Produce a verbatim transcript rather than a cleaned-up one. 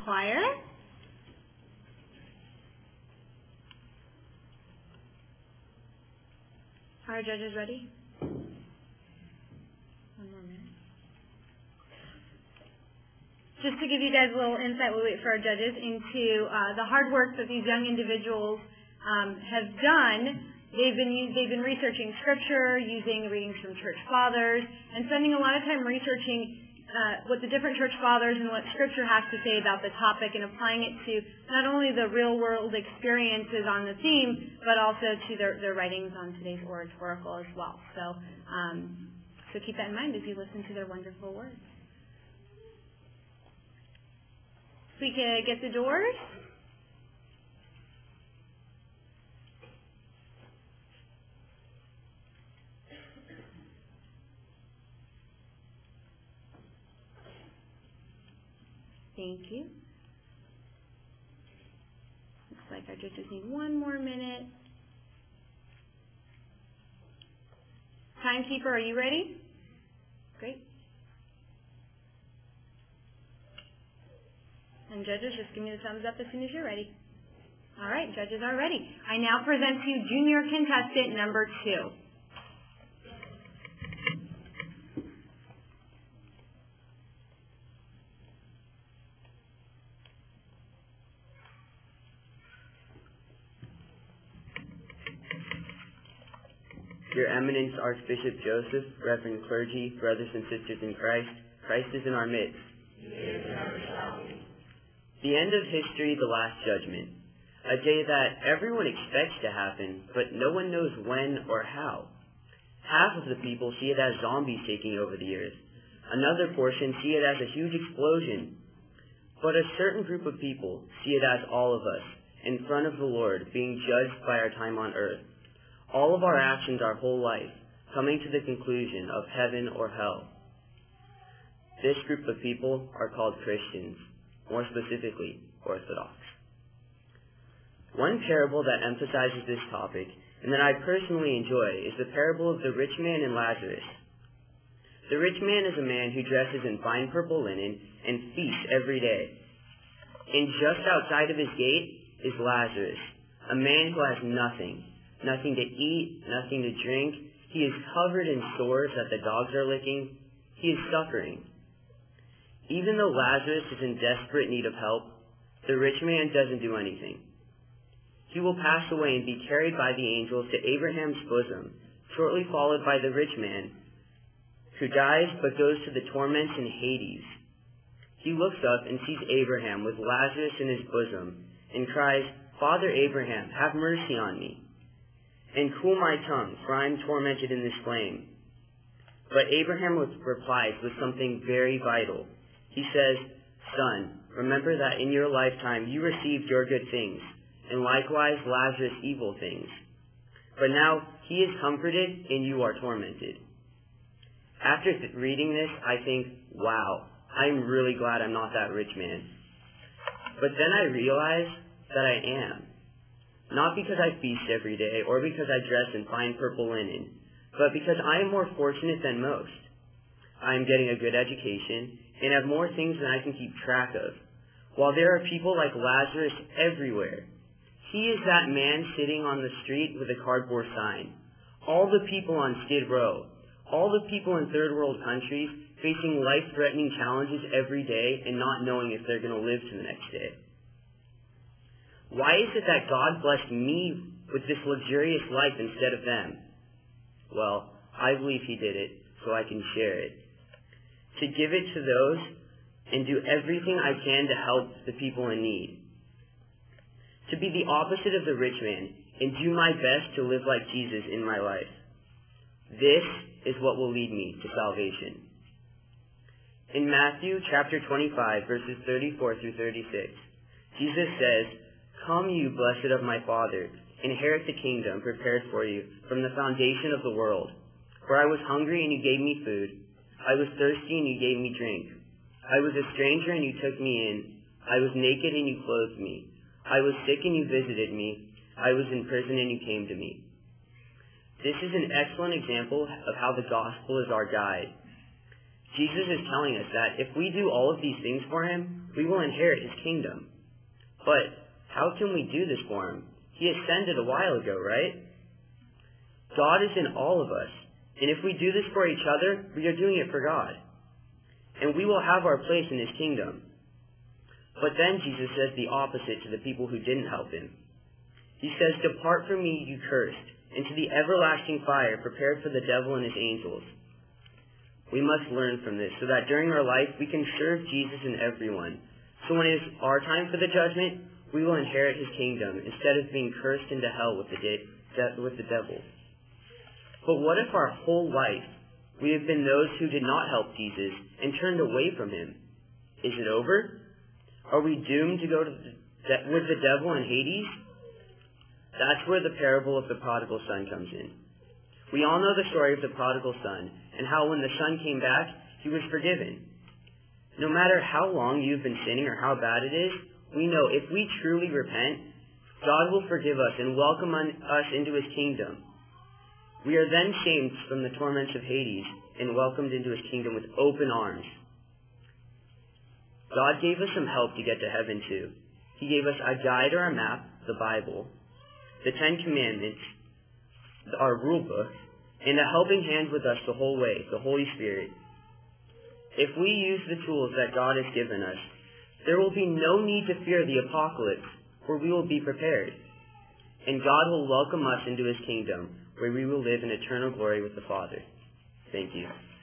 choir. Are our judges ready? One more minute. Just to give you guys a little insight, we'll wait for our judges, into uh, the hard work that these young individuals um, have done. They've been use, they've been researching scripture, using readings from church fathers, and spending a lot of time researching uh, what the different church fathers and what scripture has to say about the topic, and applying it to not only the real world experiences on the theme, but also to their, their writings on today's oratorical as well. So, um, so keep that in mind as you listen to their wonderful words. If we could get the doors. Thank you. Looks like our judges need one more minute. Timekeeper, are you ready? Great. And judges, just give me the thumbs up as soon as you're ready. All right, judges are ready. I now present to you junior contestant number two. Your Eminence, Archbishop Joseph, Reverend clergy, brothers and sisters in Christ, Christ is in our midst. The end of history, the Last Judgment, a day that everyone expects to happen, but no one knows when or how. Half of the people see it as zombies taking over the earth. Another portion see it as a huge explosion. But a certain group of people see it as all of us, in front of the Lord, being judged by our time on earth. All of our actions our whole life, coming to the conclusion of heaven or hell. This group of people are called Christians, more specifically, Orthodox. One parable that emphasizes this topic, and that I personally enjoy, is the parable of the rich man and Lazarus. The rich man is a man who dresses in fine purple linen and feasts every day. And just outside of his gate is Lazarus, a man who has nothing. Nothing to eat, nothing to drink. He is covered in sores that the dogs are licking. He is suffering. Even though Lazarus is in desperate need of help, the rich man doesn't do anything. He will pass away and be carried by the angels to Abraham's bosom, shortly followed by the rich man, who dies but goes to the torments in Hades. He looks up and sees Abraham with Lazarus in his bosom, and cries, "Father Abraham, have mercy on me, and cool my tongue, for I am tormented in this flame." But Abraham replies with something very vital. He says, "Son, remember that in your lifetime you received your good things, and likewise Lazarus evil things. But now he is comforted and you are tormented." After th- reading this, I think, wow, I'm really glad I'm not that rich man. But then I realize that I am. Not because I feast every day, or because I dress in fine purple linen, but because I am more fortunate than most. I am getting a good education, and have more things than I can keep track of, while there are people like Lazarus everywhere. He is that man sitting on the street with a cardboard sign. All the people on Skid Row, all the people in third world countries facing life-threatening challenges every day and not knowing if they're going to live to the next day. Why is it that God blessed me with this luxurious life instead of them? Well, I believe he did it so I can share it. To give it to those and do everything I can to help the people in need. To be the opposite of the rich man and do my best to live like Jesus in my life. This is what will lead me to salvation. In Matthew chapter twenty-five, verses thirty-four through thirty-six, Jesus says, "Come, you blessed of my Father, inherit the kingdom prepared for you from the foundation of the world. For I was hungry and you gave me food. I was thirsty and you gave me drink. I was a stranger and you took me in. I was naked and you clothed me. I was sick and you visited me. I was in prison and you came to me." This is an excellent example of how the gospel is our guide. Jesus is telling us that if we do all of these things for him, we will inherit his kingdom. But how can we do this for him? He ascended a while ago, right? God is in all of us, and if we do this for each other, we are doing it for God. And we will have our place in his kingdom. But then Jesus says the opposite to the people who didn't help him. He says, "Depart from me, you cursed, into the everlasting fire prepared for the devil and his angels." We must learn from this so that during our life we can serve Jesus and everyone. So when it is our time for the judgment, we will inherit his kingdom instead of being cursed into hell with the, de- de- with the devil. But what if our whole life we have been those who did not help Jesus and turned away from him? Is it over? Are we doomed to go to the de- with the devil in Hades? That's where the parable of the prodigal son comes in. We all know the story of the prodigal son and how when the son came back, he was forgiven. No matter how long you've been sinning or how bad it is, we know if we truly repent, God will forgive us and welcome us into his kingdom. We are then shamed from the torments of Hades and welcomed into his kingdom with open arms. God gave us some help to get to heaven too. He gave us a guide or a map, the Bible, the Ten Commandments, our rule book, and a helping hand with us the whole way, the Holy Spirit. If we use the tools that God has given us, there will be no need to fear the apocalypse, for we will be prepared. And God will welcome us into his kingdom, where we will live in eternal glory with the Father. Thank you.